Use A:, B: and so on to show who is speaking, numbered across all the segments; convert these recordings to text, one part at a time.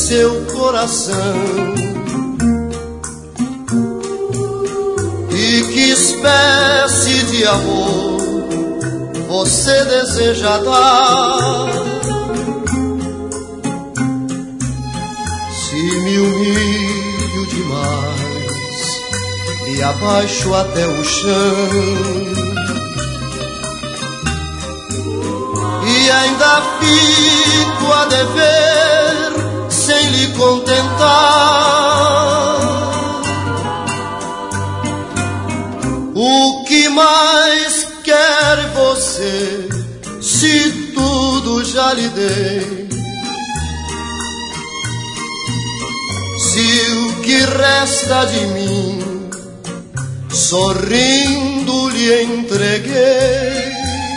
A: seu coração. E que espécie de amor você deseja dar? Se me humilho demais, me abaixo até o chão, e ainda fico a dever sem lhe contentar. O que mais quer você, se tudo já lhe dei? Se o que resta de mim, sorrindo lhe entreguei?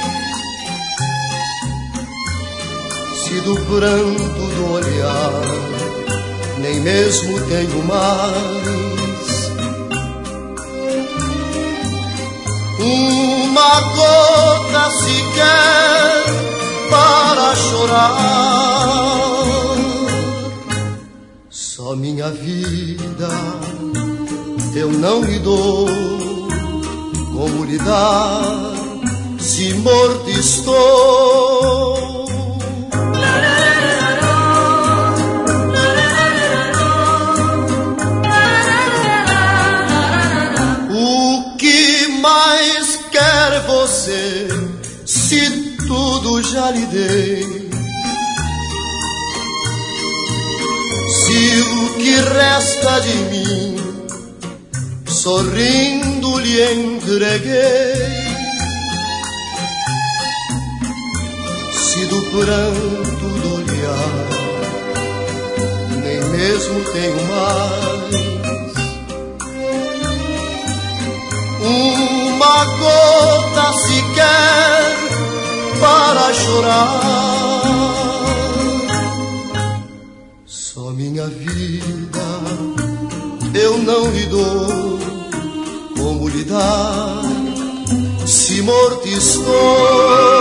A: Se do pranto do olhar nem mesmo tenho mais uma gota sequer para chorar, só minha vida eu não lhe dou. Como lhe dar se morto estou? Você, se tudo já lhe dei? Se o que resta de mim, sorrindo lhe entreguei? Se do pranto do olhar nem mesmo tenho mais uma gota sequer para chorar, só minha vida eu não lhe dou. Como lhe dar se morto estou?